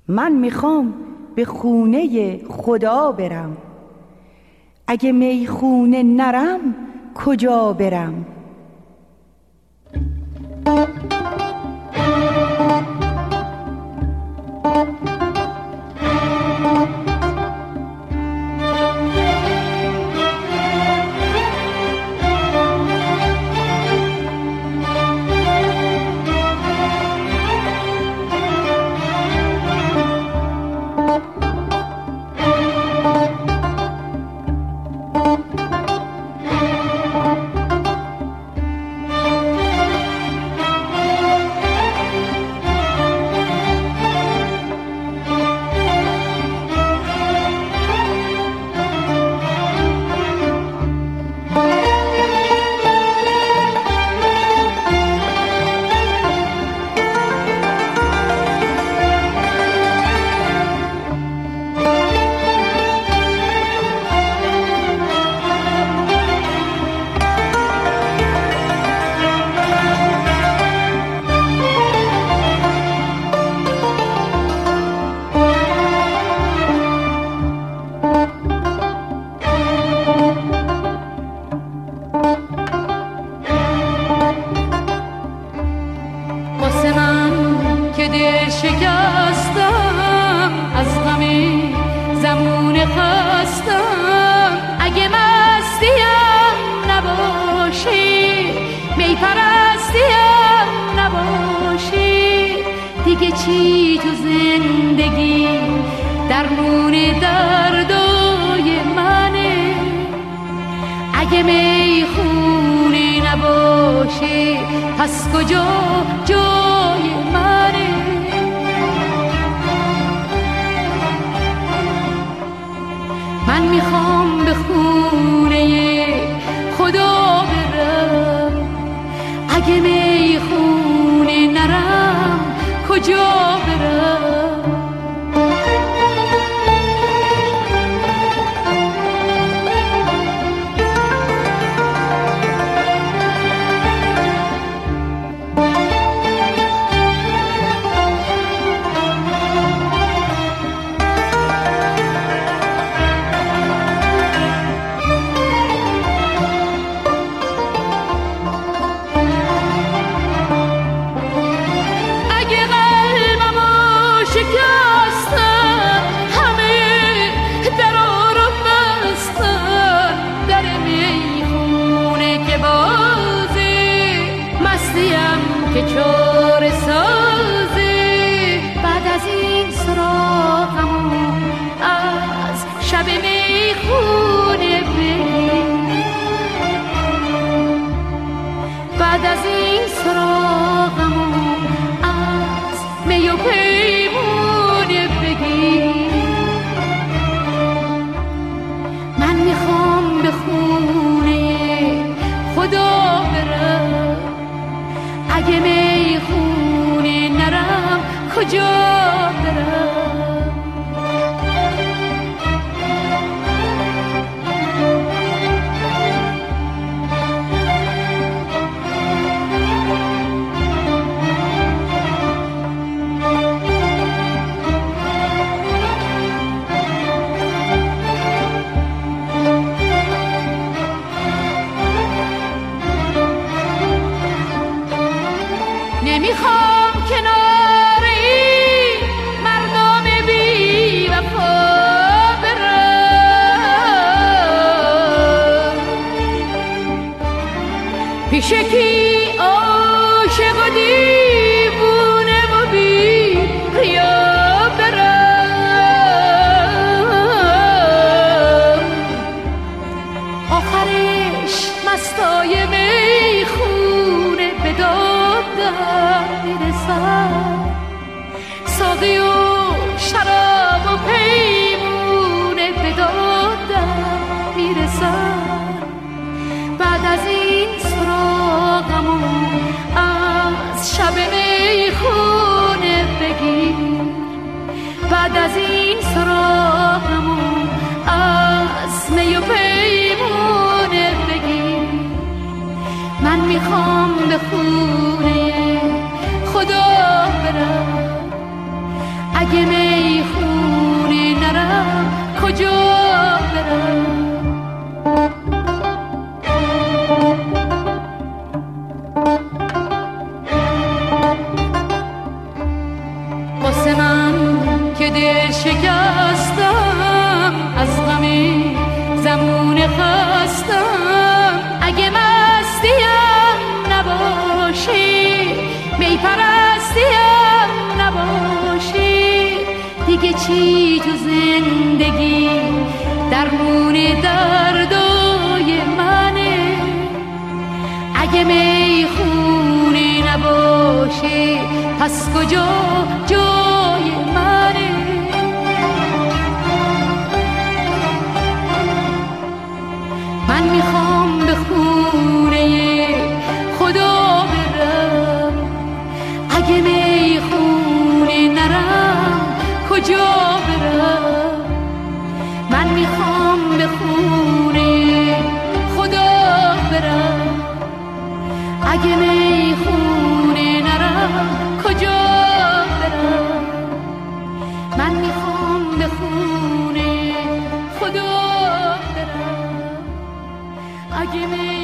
من میخوام به خونه خدا برم، اگه میخونه نرم کجا برم؟ دیگه چی تو زندگی درمون دردای منه؟ اگه میخونی نباشه پس کجا جای منه؟ من میخوام به خونه خدا برم، اگه میخونی نرم کجا برم؟ که چاره سازه بعد از این سراغمون از شب میخونه بگیر، بعد از این سراغمون از می و پیمونه بگیر. من میخوام به خونه خدا برم، اگه میخونه نرم کجا برم؟ نمیخوام کنار این مردم بی وفا برم، پیش کی عاشق و دیوونه و بی ریا برم، آخرش مستای میخونه به دادم میرسم، ساقی و شراب و پیمونه به دادم میرسم. بعد از این سراغمون از شب میخونه بگیر، بعد از این سراغمون از می و پیمونه بگیر. من میخوام به خونه خدا برم، اگه میخونه نرم کجا برم؟ واسه من که دل شکستم، از غمی زمون خستم، اگه مستیم نباشی، میپرستیم نباشی، دیگه چی تو زندگی درمون دردای منه؟ اگه میخونه نباشی پس کجا جای منه؟ من میخوام به خونه خدا برم، اگه میخونه نرم کجا برم؟ من میخوام به خونه خدا برم، اگه میخونه نرم کجا برم؟ من میخوام به خونه خدا برم، اگه